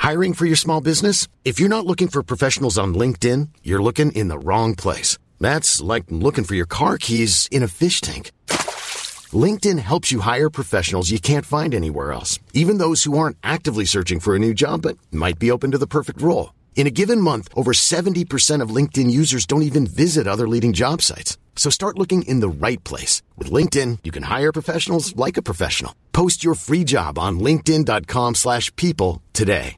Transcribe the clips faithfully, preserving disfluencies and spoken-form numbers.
Hiring for your small business? If you're not looking for professionals on LinkedIn, you're looking in the wrong place. That's like looking for your car keys in a fish tank. LinkedIn helps you hire professionals you can't find anywhere else, even those who aren't actively searching for a new job but might be open to the perfect role. In a given month, over seventy percent of LinkedIn users don't even visit other leading job sites. So start looking in the right place. With LinkedIn, you can hire professionals like a professional. Post your free job on linkedin.com slash people today.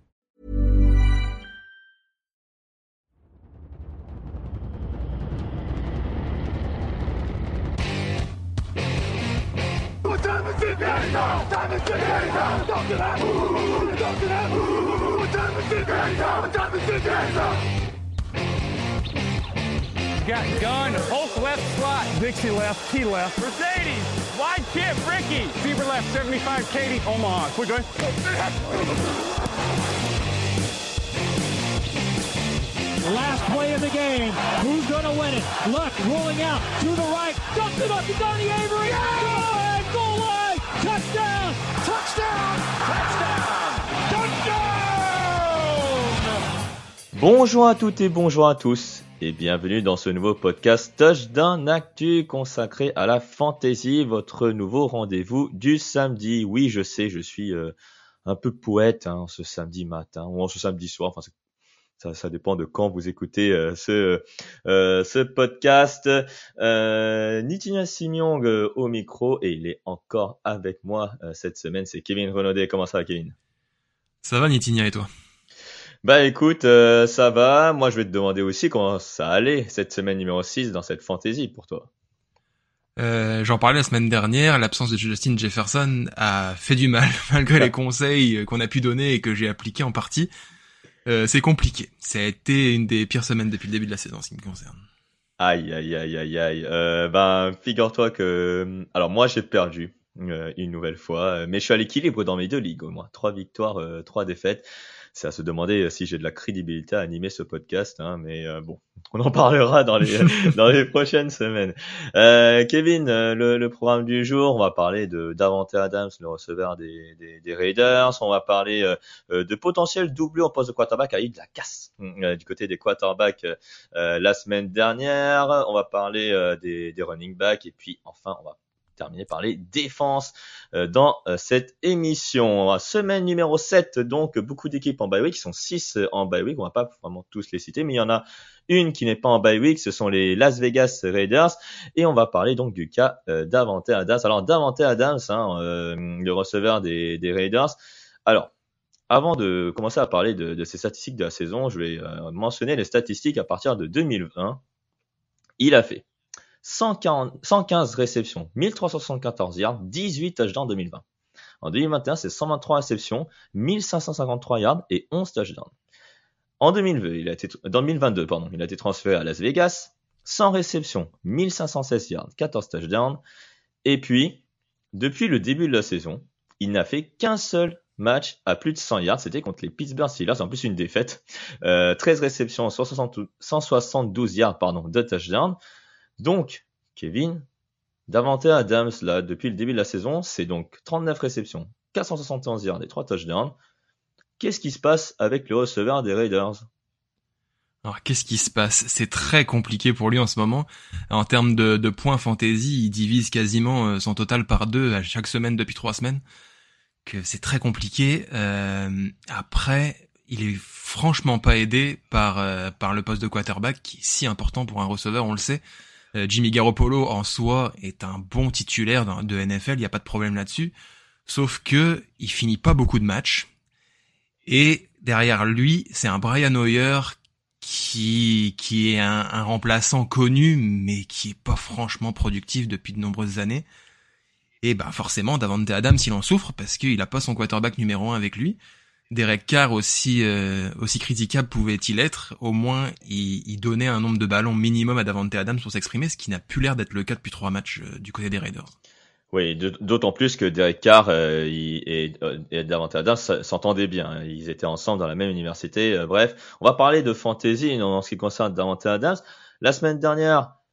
Got gun, Hulk left slot, Dixie left, T left, Mercedes, wide chip, Ricky, Fever left, seventy-five, Katie, Omaha, quick going. Last play of the game, who's gonna win it? Luck rolling out, to the right, dumps it up to Donnie Avery, yeah! Goal line, goal line, touchdown, touchdown, touchdown, touchdown! Bonjour à toutes et bonjour à tous. Et bienvenue dans ce nouveau podcast Touchdown Actu consacré à la fantasy, votre nouveau rendez-vous du samedi. Oui, je sais, je suis euh, un peu poète hein, ce samedi matin ou en ce samedi soir. Enfin, ça, ça dépend de quand vous écoutez euh, ce euh, ce podcast. Euh, Nitina Simiong euh, au micro et il est encore avec moi euh, cette semaine. C'est Kevin Renaudet. Comment ça va, Kevin? Ça va, Nitinia, et toi? Bah écoute, euh, ça va. Moi, je vais te demander aussi comment ça allait cette semaine numéro six dans cette fantasy pour toi. Euh, j'en parlais la semaine dernière, l'absence de Justin Jefferson a fait du mal, malgré les conseils qu'on a pu donner et que j'ai appliqués en partie. Euh, c'est compliqué. Ça a été une des pires semaines depuis le début de la saison, en ce qui me concerne. Aïe, aïe, aïe, aïe, aïe. Euh, ben, figure-toi que... Alors moi, j'ai perdu euh, une nouvelle fois, mais je suis à l'équilibre dans mes deux ligues au moins. Trois victoires, euh, trois défaites. C'est à se demander si j'ai de la crédibilité à animer ce podcast, hein, mais euh, bon, on en parlera dans les dans les prochaines semaines. Euh, Kevin, euh, le, le programme du jour, on va parler de Davante Adams, le receveur des, des, des Raiders. On va parler euh, de potentiel doublé en poste de quarterback. Il y a eu de la casse euh, du côté des quarterbacks euh, la semaine dernière. On va parler euh, des, des running backs et puis enfin, on va terminer par les défenses euh, dans euh, cette émission. Semaine numéro sept, donc beaucoup d'équipes en bye week, ils sont six en bye week, on va pas vraiment tous les citer, mais il y en a une qui n'est pas en bye week, ce sont les Las Vegas Raiders, et on va parler donc du cas euh, Davante Adams. Alors Davante Adams, hein, euh, le receveur des, des Raiders. Alors, avant de commencer à parler de, de ces statistiques de la saison, je vais euh, mentionner les statistiques à partir de deux mille vingt. Il a fait cent quarante, cent quinze réceptions, mille trois cent soixante-quatorze yards, dix-huit touchdowns en deux mille vingt. En deux mille vingt et un, c'est cent vingt-trois réceptions, mille cinq cent cinquante-trois yards et onze touchdowns. En deux mille vingt, il a été, dans deux mille vingt-deux, pardon, il a été transféré à Las Vegas, cent réceptions, mille cinq cent seize yards, quatorze touchdowns. Et puis, depuis le début de la saison, il n'a fait qu'un seul match à plus de cent yards, c'était contre les Pittsburgh Steelers, en plus une défaite. Euh, treize réceptions, cent soixante-douze yards, pardon, deux touchdowns. Donc, Kevin, Davante Adams, là, depuis le début de la saison, c'est donc trente-neuf réceptions, quatre cent soixante et onze yards et trois touchdowns. Qu'est-ce qui se passe avec le receveur des Raiders? Alors, qu'est-ce qui se passe? C'est très compliqué pour lui en ce moment. En termes de, de points fantasy, il divise quasiment son total par deux à chaque semaine depuis trois semaines. Que c'est très compliqué. Euh, après, il est franchement pas aidé par, euh, par le poste de quarterback qui est si important pour un receveur, on le sait. Jimmy Garoppolo en soi est un bon titulaire de N F L, il n'y a pas de problème là-dessus, sauf que il finit pas beaucoup de matchs, et derrière lui, c'est un Brian Hoyer qui qui est un, un remplaçant connu, mais qui est pas franchement productif depuis de nombreuses années, et ben forcément, Davante Adams, il en souffre, parce qu'il a pas son quarterback numéro un avec lui. Derek Carr, aussi euh, aussi critiquable pouvait-il être, au moins il, il donnait un nombre de ballons minimum à Davante Adams pour s'exprimer, ce qui n'a plus l'air d'être le cas depuis trois matchs euh, du côté des Raiders. Oui, d'autant plus que Derek Carr euh, et, et Davante Adams s'entendaient bien, ils étaient ensemble dans la même université. Euh, bref, on va parler de fantasy en ce qui concerne Davante Adams. La semaine dernière,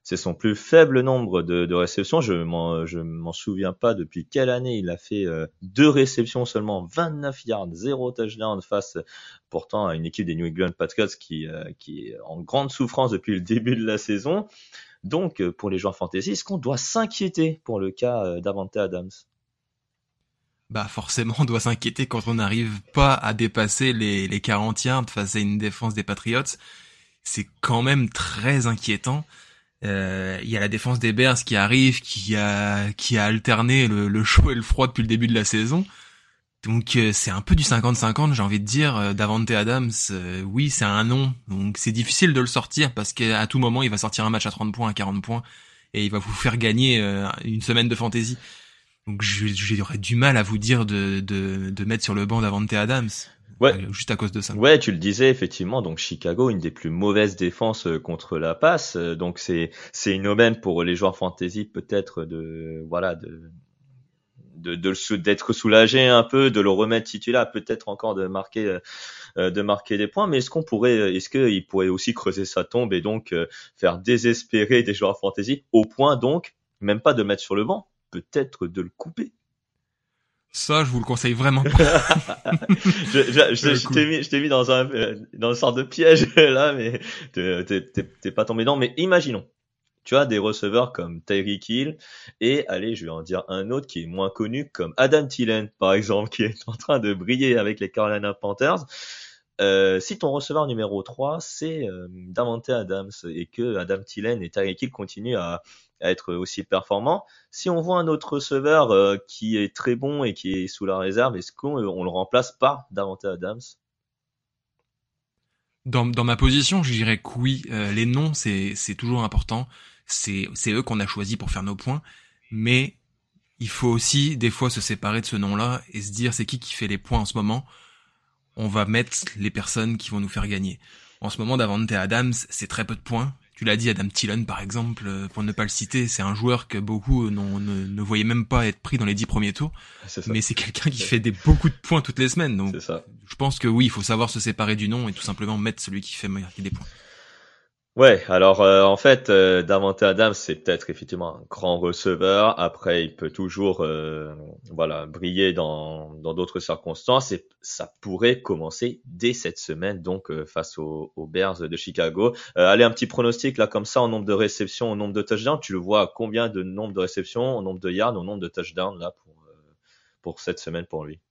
C'est son plus faible nombre de, de réceptions. Je m'en, je m'en souviens pas depuis quelle année il a fait euh, deux réceptions seulement, vingt-neuf yards, zéro touchdown face pourtant à une équipe des New England Patriots qui, euh, qui est en grande souffrance depuis le début de la saison. Donc, euh, pour les joueurs fantasy, est-ce qu'on doit s'inquiéter pour le cas euh, d'Avante Adams? Bah forcément, on doit s'inquiéter quand on n'arrive pas à dépasser les, les quarante yards face à une défense des Patriots. C'est quand même très inquiétant. Il euh, y a la défense des Bears qui arrive, qui a qui a alterné le, le chaud et le froid depuis le début de la saison. Donc euh, c'est un peu du cinquante cinquante, j'ai envie de dire. Euh, Davante Adams, euh, oui, c'est un nom, donc c'est difficile de le sortir parce qu'à tout moment il va sortir un match à trente points, à quarante points, et il va vous faire gagner euh, une semaine de fantasy. Donc j'aurais du mal à vous dire de de de mettre sur le banc Davante Adams. Ouais. Euh, juste à cause de ça. Ouais, tu le disais effectivement. Donc Chicago, une des plus mauvaises défenses contre la passe. Donc c'est c'est une aubaine pour les joueurs fantasy peut-être de voilà de de de d'être soulagé un peu, de le remettre titulaire, peut-être encore de marquer euh, de marquer des points. Mais est-ce qu'on pourrait, est-ce qu'il pourrait aussi creuser sa tombe et donc euh, faire désespérer des joueurs fantasy au point donc même pas de mettre sur le banc, peut-être de le couper? Ça, je vous le conseille vraiment pas. je, je, je, je t'ai mis, je t'ai mis dans un, dans une sorte de piège, là, mais t'es, t'es, t'es, t'es pas tombé dedans. Mais imaginons, tu as des receveurs comme Tyreek Hill et, allez, je vais en dire un autre qui est moins connu, comme Adam Thielen, par exemple, qui est en train de briller avec les Carolina Panthers. Euh, si ton receveur numéro trois, c'est euh, Davante Adams et que Adam Thielen et Tyreek Hill continuent à à être aussi performant. Si on voit un autre receveur euh, qui est très bon et qui est sous la réserve, est-ce qu'on on le remplace par Davante Adams? Dans, dans ma position, je dirais que oui. Euh, les noms, c'est, c'est toujours important. C'est, c'est eux qu'on a choisis pour faire nos points. Mais il faut aussi, des fois, se séparer de ce nom-là et se dire c'est qui qui fait les points en ce moment. On va mettre les personnes qui vont nous faire gagner. En ce moment, Davante Adams, c'est très peu de points. Tu l'as dit, Adam Thielen, par exemple, pour ne pas le citer, c'est un joueur que beaucoup ne, ne voyaient même pas être pris dans les dix premiers tours. C'est mais c'est quelqu'un qui fait des, beaucoup de points toutes les semaines. Donc, ça. Je pense que oui, il faut savoir se séparer du nom et tout simplement mettre celui qui fait marquer des points. Ouais, alors euh, en fait, euh, Davante Adams, c'est peut-être effectivement un grand receveur. Après, il peut toujours, euh, voilà, briller dans dans d'autres circonstances. Et ça pourrait commencer dès cette semaine, donc euh, face aux, aux Bears de Chicago. Euh, allez, un petit pronostic là, comme ça, en nombre de réceptions, en nombre de touchdowns. Tu le vois à combien de nombre de réceptions, en nombre de yards, en nombre de touchdowns là pour euh, pour cette semaine pour lui?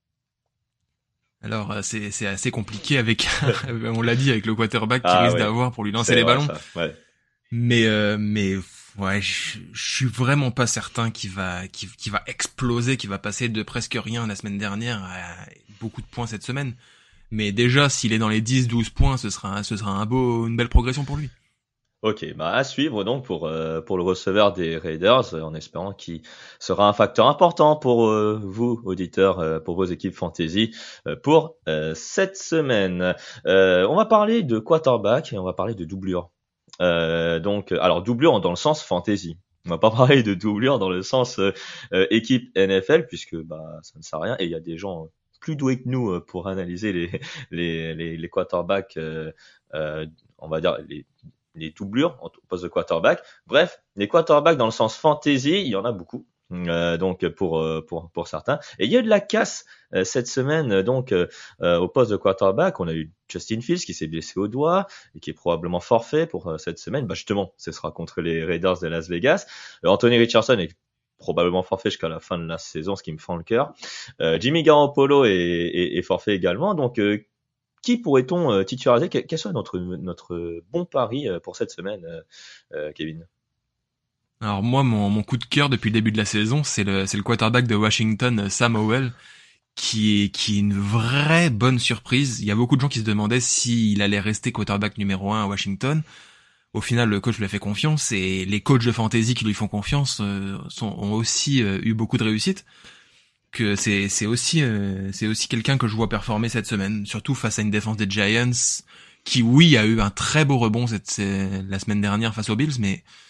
Alors c'est c'est assez compliqué avec on l'a dit avec le quarterback qui ah, risque ouais. d'avoir pour lui lancer c'est les vrai, ballons. Ça, ouais. Mais euh, mais ouais, je, je suis vraiment pas certain qu'il va qu'il, qu'il va exploser, qu'il va passer de presque rien la semaine dernière à beaucoup de points cette semaine. Mais déjà s'il est dans les dix douze points, ce sera ce sera un beau une belle progression pour lui. Ok, bah à suivre donc pour euh, pour le receveur des Raiders, euh, en espérant qu'il sera un facteur important pour euh, vous auditeurs, euh, pour vos équipes fantasy euh, pour euh, cette semaine. Euh, on va parler de quarterback et on va parler de doublure. Euh, donc, alors doublure dans le sens fantasy. On va pas parler de doublure dans le sens euh, euh, équipe N F L puisque bah ça ne sert à rien et il y a des gens plus doués que nous euh, pour analyser les les les, les quarterbacks. Euh, euh, on va dire les les doublures au poste de quarterback. Bref, les quarterbacks dans le sens fantasy, il y en a beaucoup. Euh, donc pour pour pour certains. Et il y a eu de la casse euh, cette semaine donc euh, au poste de quarterback. On a eu Justin Fields qui s'est blessé au doigt et qui est probablement forfait pour euh, cette semaine. Bah justement, ce sera contre les Raiders de Las Vegas. Euh, Anthony Richardson est probablement forfait jusqu'à la fin de la saison, ce qui me fend le cœur. Euh, Jimmy Garoppolo est, est, est forfait également. Donc euh, qui pourrait-on euh, titulariser? Quel, quel soit notre notre bon pari euh, pour cette semaine, euh, euh, Kevin? Alors moi, mon, mon coup de cœur depuis le début de la saison, c'est le c'est le quarterback de Washington, Sam Howell, qui est qui est une vraie bonne surprise. Il y a beaucoup de gens qui se demandaient s'il allait rester quarterback numéro un à Washington. Au final, le coach lui a fait confiance et les coachs de fantasy qui lui font confiance euh, sont, ont aussi euh, eu beaucoup de réussite. Que c'est c'est aussi euh, c'est aussi quelqu'un que je vois performer cette semaine, surtout face à une défense des Giants qui oui a eu un très beau rebond cette c'est, la semaine dernière face aux Bills, mais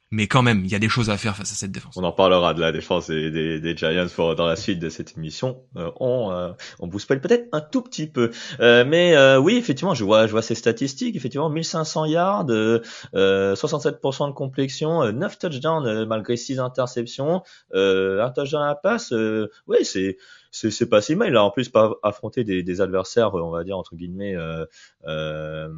Mais quand même, il y a des choses à faire face à cette défense. On en parlera de la défense des, des, des Giants pour, dans la suite de cette émission. Euh, on, euh, on vous spoil peut-être un tout petit peu. Euh, mais euh, oui, effectivement, je vois, je vois ces statistiques. Effectivement, mille cinq cents yards, euh, soixante-sept pour cent de complétion, euh, neuf touchdowns euh, malgré six interceptions, euh, un touchdown à la passe. Euh, oui, c'est, c'est, c'est pas si mal. Il a en plus pas affronté des, des adversaires, on va dire entre guillemets. Euh, euh,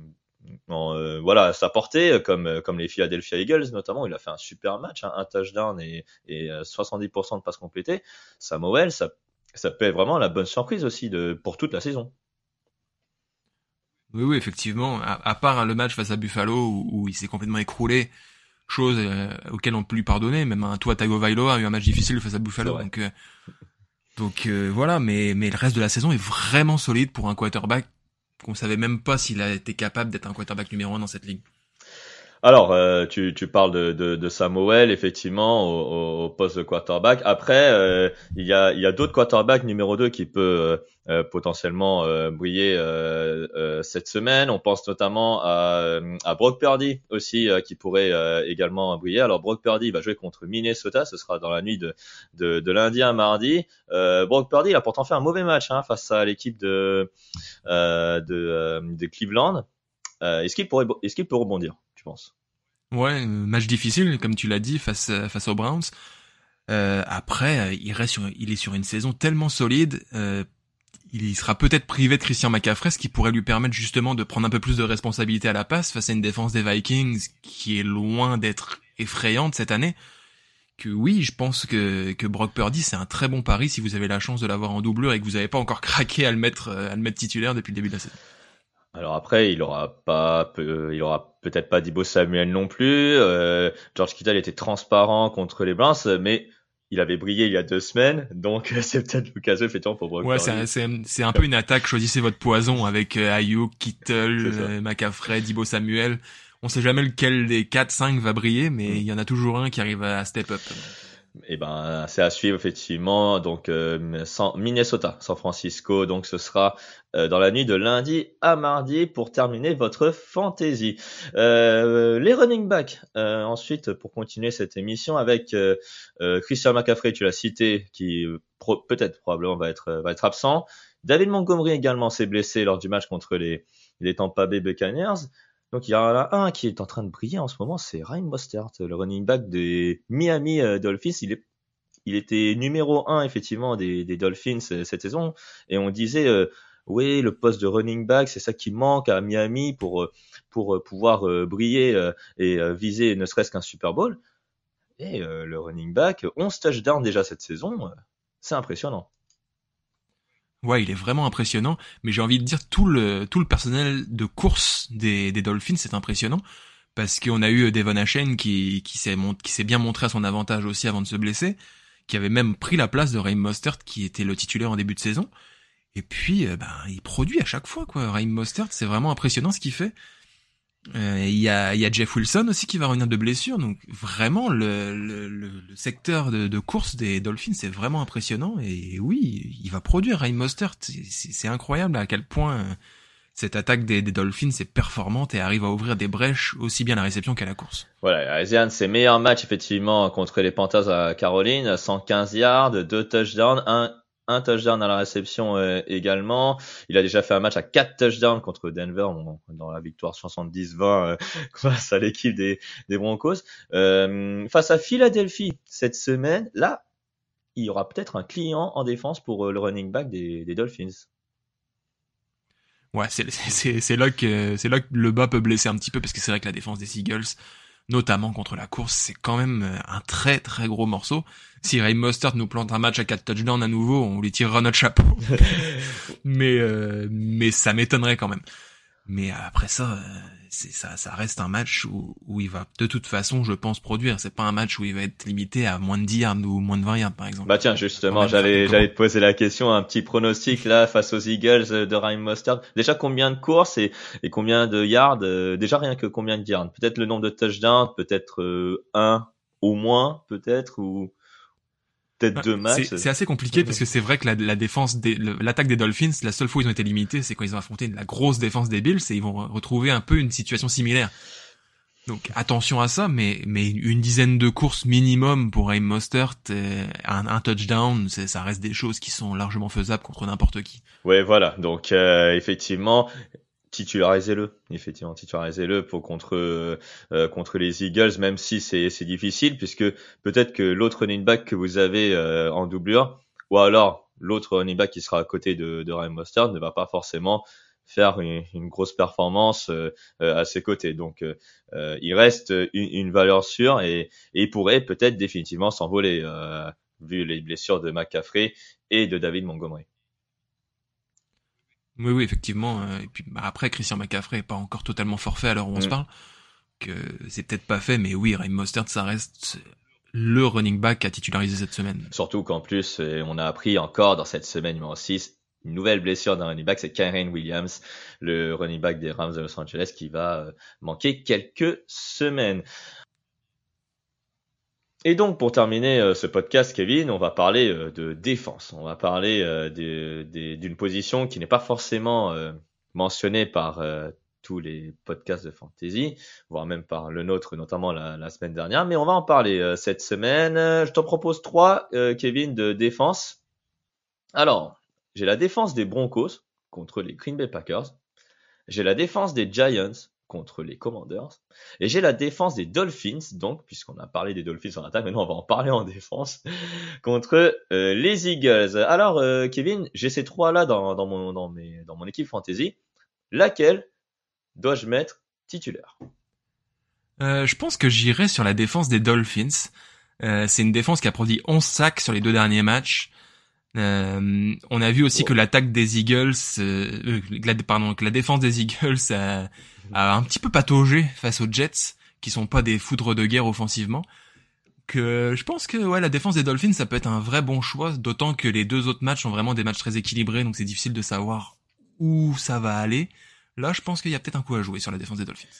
En, euh, voilà, à sa portée, comme comme les Philadelphia Eagles notamment, il a fait un super match, hein, un touchdown et, et euh, soixante-dix pour cent de passes complétées. Samuel, ça ça peut être vraiment la bonne surprise aussi de pour toute la saison. Oui, oui, effectivement. À, à part le match face à Buffalo où, où il s'est complètement écroulé, chose euh, auquel on peut lui pardonner. Même un Tua Tagovailoa a eu un match difficile face à Buffalo, donc euh, donc euh, voilà. Mais mais le reste de la saison est vraiment solide pour un quarterback qu'on savait même pas s'il a été capable d'être un quarterback numéro un dans cette ligue. Alors, euh, tu, tu parles de, de, de Samuel, effectivement, au, au poste de quarterback. Après, euh, il y a, il y a d'autres quarterbacks numéro deux qui peuvent euh, potentiellement euh, briller euh, euh, cette semaine. On pense notamment à, à Brock Purdy aussi, euh, qui pourrait euh, également briller. Alors, Brock Purdy va jouer contre Minnesota. Ce sera dans la nuit de, de, de lundi à mardi. Euh, Brock Purdy, il a pourtant fait un mauvais match hein, face à l'équipe de, euh, de, euh, de Cleveland. Euh, est-ce qu'il pourrait, est-ce qu'il peut rebondir, tu penses? Ouais, match difficile, comme tu l'as dit, face face aux Browns. Euh, après, il reste sur, il est sur une saison tellement solide. Euh, il sera peut-être privé de Christian McCaffrey, ce qui pourrait lui permettre justement de prendre un peu plus de responsabilité à la passe face à une défense des Vikings qui est loin d'être effrayante cette année. Que oui, je pense que que Brock Purdy c'est un très bon pari si vous avez la chance de l'avoir en doublure et que vous n'avez pas encore craqué à le mettre à le mettre titulaire depuis le début de la saison. Alors après, il aura pas, peu, il aura peut-être pas Deebo Samuel non plus. Euh, George Kittle était transparent contre les Browns, mais il avait brillé il y a deux semaines, donc c'est peut-être l'occasion effectivement pour Brock Ouais, Purdy. c'est, c'est, c'est un peu une attaque. Choisissez votre poison avec euh, Ayuk, Kittle, euh, McCaffrey, Deebo Samuel. On sait jamais lequel des quatre, cinq va briller, mais il mm. y en a toujours un qui arrive à step up. Eh ben, c'est à suivre effectivement. Donc euh, San, Minnesota, San Francisco. Donc ce sera euh, dans la nuit de lundi à mardi pour terminer votre fantasy. Euh, les running backs. Euh, ensuite, pour continuer cette émission avec euh, euh, Christian McCaffrey, tu l'as cité, qui pro- peut-être probablement va être va être absent. David Montgomery également s'est blessé lors du match contre les les Tampa Bay Buccaneers. Donc il y en a un qui est en train de briller en ce moment, c'est Raheem Mostert, le running back des Miami Dolphins. Il est, il était numéro un effectivement des, des Dolphins cette saison, et on disait euh, oui, le poste de running back, c'est ça qui manque à Miami pour pour pouvoir euh, briller euh, et euh, viser ne serait-ce qu'un Super Bowl. Et euh, le running back, onze touchdowns déjà cette saison, euh, c'est impressionnant. Ouais, il est vraiment impressionnant, mais j'ai envie de dire tout le tout le personnel de course des des Dolphins c'est impressionnant parce qu'on a eu Devon Achane qui qui s'est mont- qui s'est bien montré à son avantage aussi avant de se blesser, qui avait même pris la place de Raheem Mostert qui était le titulaire en début de saison. Et puis euh, ben il produit à chaque fois quoi. Raheem Mostert, c'est vraiment impressionnant ce qu'il fait. Euh, il y a il y a Jeff Wilson aussi qui va revenir de blessure, donc vraiment le le, le, le secteur de, de course des Dolphins c'est vraiment impressionnant et oui il va produire Raheem Mostert, c'est, c'est, c'est incroyable à quel point cette attaque des, des Dolphins est performante et arrive à ouvrir des brèches aussi bien à la réception qu'à la course. Voilà, Asian, ses meilleurs matchs effectivement contre les Panthers à Caroline, cent quinze yards, deux touchdowns, un un touchdown à la réception euh, également. Il a déjà fait un match à quatre touchdowns contre Denver bon, dans la victoire soixante-dix vingt euh, face à l'équipe des, des Broncos. Euh, face à Philadelphie cette semaine, là, il y aura peut-être un client en défense pour euh, le running back des, des Dolphins. Ouais, c'est, c'est, c'est là que c'est là que le bas peut blesser un petit peu parce que c'est vrai que la défense des Eagles, notamment contre la course, c'est quand même un très très gros morceau. Si Raheem Mostert nous plante un match à quatre touchdowns à nouveau, on lui tirera notre chapeau. mais euh, mais ça m'étonnerait quand même. Mais après ça, c'est ça, ça reste un match où où il va de toute façon, je pense, produire. C'est pas un match où il va être limité à moins de dix yards ou moins de vingt yards par exemple. Bah tiens, justement, j'allais j'allais te poser la question, un petit pronostic là face aux Eagles de Raheem Mostert. Déjà combien de courses et et combien de yards euh, déjà rien que combien de yards. Peut-être le nombre de touchdowns, peut-être euh, un au moins, peut-être ou peut-être deux matchs. C'est, c'est assez compliqué parce que c'est vrai que la, la défense des, le, l'attaque des Dolphins, la seule fois où ils ont été limités, c'est quand ils ont affronté la grosse défense des Bills et ils vont retrouver un peu une situation similaire. Donc attention à ça, mais mais une dizaine de courses minimum pour Raheem Mostert, un, un touchdown, c'est, ça reste des choses qui sont largement faisables contre n'importe qui. Ouais, voilà. Donc euh, effectivement, titularisez-le. Effectivement, titularisez-le pour contre euh, contre les Eagles, même si c'est c'est difficile, puisque peut-être que l'autre running back que vous avez euh, en doublure, ou alors l'autre running back qui sera à côté de, de Raheem Mostert ne va pas forcément faire une, une grosse performance euh, à ses côtés. Donc, euh, il reste une, une valeur sûre et, et il pourrait peut-être définitivement s'envoler euh, vu les blessures de McCaffrey et de David Montgomery. Oui, oui, effectivement. Et puis bah, après, Christian McCaffrey est pas encore totalement forfait à l'heure où on mmh. se parle, que c'est peut-être pas fait, mais oui, Raheem Mostert, ça reste le running back à titulariser cette semaine. Surtout qu'en plus, on a appris encore dans cette semaine numéro six, une nouvelle blessure d'un running back, c'est Kyren Williams, le running back des Rams de Los Angeles, qui va manquer quelques semaines. Et donc, pour terminer ce podcast, Kevin, on va parler de défense. On va parler de, de, d'une position qui n'est pas forcément mentionnée par tous les podcasts de fantasy, voire même par le nôtre, notamment la, la semaine dernière. Mais on va en parler cette semaine. Je t'en propose trois, Kevin, de défense. Alors, j'ai la défense des Broncos contre les Green Bay Packers. J'ai la défense des Giants contre les Commanders. Et j'ai la défense des Dolphins, donc, puisqu'on a parlé des Dolphins en attaque, maintenant on va en parler en défense, contre euh, les Eagles. Alors, euh, Kevin, j'ai ces trois-là dans, dans, mon, dans, mes, dans mon équipe fantasy. Laquelle dois-je mettre titulaire ? euh, Je pense que j'irai sur la défense des Dolphins. Euh, c'est une défense qui a produit onze sacs sur les deux derniers matchs. Euh, on a vu aussi oh. que l'attaque des Eagles, euh, la, pardon, que la défense des Eagles a, a un petit peu pataugé face aux Jets, qui sont pas des foudres de guerre offensivement. Que je pense que ouais, la défense des Dolphins, ça peut être un vrai bon choix, d'autant que les deux autres matchs sont vraiment des matchs très équilibrés, donc c'est difficile de savoir où ça va aller. Là, je pense qu'il y a peut-être un coup à jouer sur la défense des Dolphins.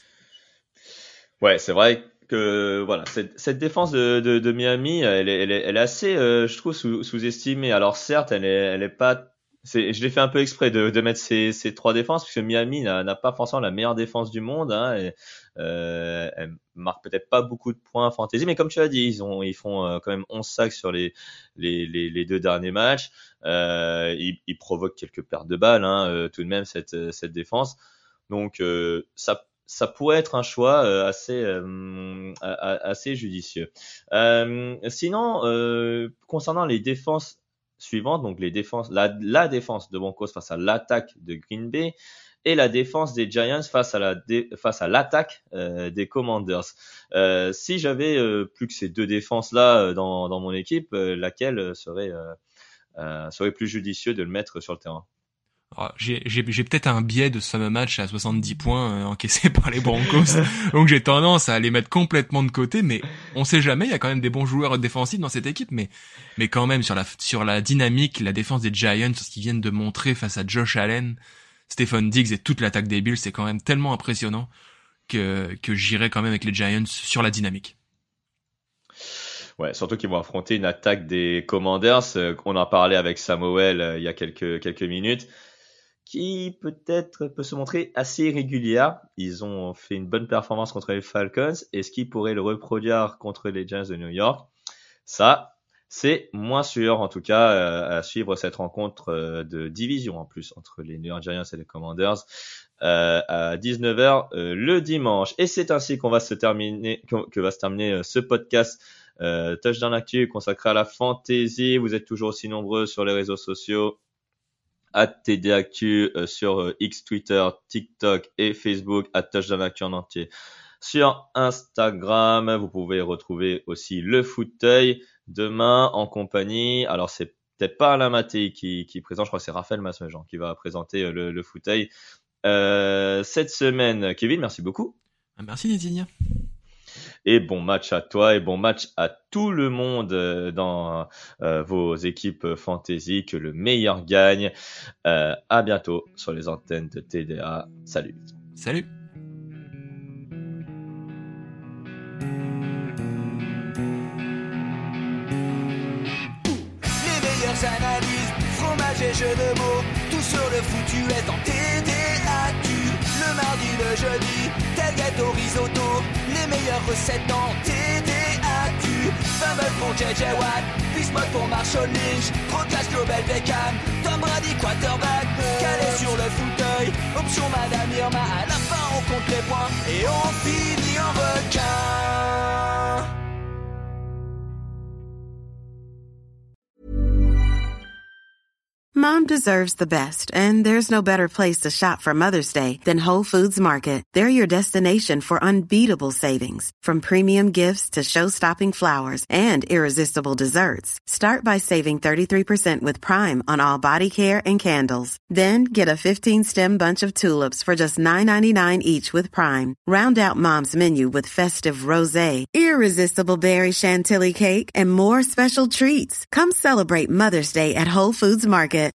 Ouais, c'est vrai que voilà, cette, cette défense de, de, de Miami, elle est, elle est, elle est assez, euh, je trouve, sous, sous-estimée. Alors certes, elle est, elle est pas. C'est, je l'ai fait un peu exprès de, de mettre ces, ces trois défenses, puisque Miami n'a, n'a pas forcément la meilleure défense du monde. Hein, et, euh, elle marque peut-être pas beaucoup de points fantasy, mais comme tu as dit, ils ont, ils font euh, quand même onze sacs sur les, les, les, les deux derniers matchs. Euh, ils, ils provoquent quelques pertes de balles, hein, euh, tout de même cette, cette défense. Donc euh, ça. Ça pourrait être un choix euh, assez euh, assez judicieux. Euh, sinon, euh, concernant les défenses suivantes, donc les défenses, la, la défense de Broncos face à l'attaque de Green Bay et la défense des Giants face à la dé, face à l'attaque euh, des Commanders. Euh, si j'avais euh, plus que ces deux défenses là dans dans mon équipe, euh, laquelle serait euh, euh, serait plus judicieux de le mettre sur le terrain? Alors, j'ai, j'ai, j'ai peut-être un biais de ce fameux match à soixante-dix points euh, encaissés par les Broncos, donc j'ai tendance à les mettre complètement de côté, mais on sait jamais, il y a quand même des bons joueurs défensifs dans cette équipe, mais mais quand même sur la sur la dynamique, la défense des Giants, ce qu'ils viennent de montrer face à Josh Allen, Stephon Diggs et toute l'attaque des Bills, c'est quand même tellement impressionnant que que j'irai quand même avec les Giants sur la dynamique. Ouais, surtout qu'ils vont affronter une attaque des Commanders, euh, on en parlait avec Samuel euh, il y a quelques quelques minutes, qui peut-être peut se montrer assez irrégulière. Ils ont fait une bonne performance contre les Falcons. Est-ce qu'ils pourraient le reproduire contre les Giants de New York? Ça, c'est moins sûr. En tout cas, euh, à suivre cette rencontre euh, de division en plus entre les New York Giants et les Commanders euh, à dix-neuf heures euh, le dimanche. Et c'est ainsi qu'on va se terminer, que va se terminer euh, ce podcast euh, Touchdown Actu consacré à la fantasy. Vous êtes toujours aussi nombreux sur les réseaux sociaux. At T D Actu euh, sur euh, X, Twitter, TikTok et Facebook, at Touchdown Actu en entier. Sur Instagram, vous pouvez retrouver aussi le fauteuil demain en compagnie. Alors c'est peut-être pas Alain Mattei qui, qui présente, je crois que c'est Raphaël Masmejean qui va présenter euh, le, le fauteuil euh, cette semaine. Kevin, merci beaucoup. Merci Désigne. Et bon match à toi et bon match à tout le monde dans euh, vos équipes fantasy. Que le meilleur gagne. Euh, à bientôt sur les antennes de T D A. Salut. Salut. Les meilleures analyses, fromage et jeux de mots. Tout sur le foutu est en T D A. Le mardi, le jeudi, tel gâteau risotto. Les meilleures recettes dans T D A Q. Fumble pour J J Watt, Bismuth pour Marshall Lynch, Procast Global Beckham, Tom Brady quarterback, calé sur le fauteuil, option Madame Irma, à la fin on compte les points et on finit en requin. Mom deserves the best, and there's no better place to shop for Mother's Day than Whole Foods Market. They're your destination for unbeatable savings, from premium gifts to show-stopping flowers and irresistible desserts. Start by saving thirty-three percent with Prime on all body care and candles. Then get a fifteen-stem bunch of tulips for just nine ninety-nine each with Prime. Round out Mom's menu with festive rosé, irresistible berry chantilly cake, and more special treats. Come celebrate Mother's Day at Whole Foods Market.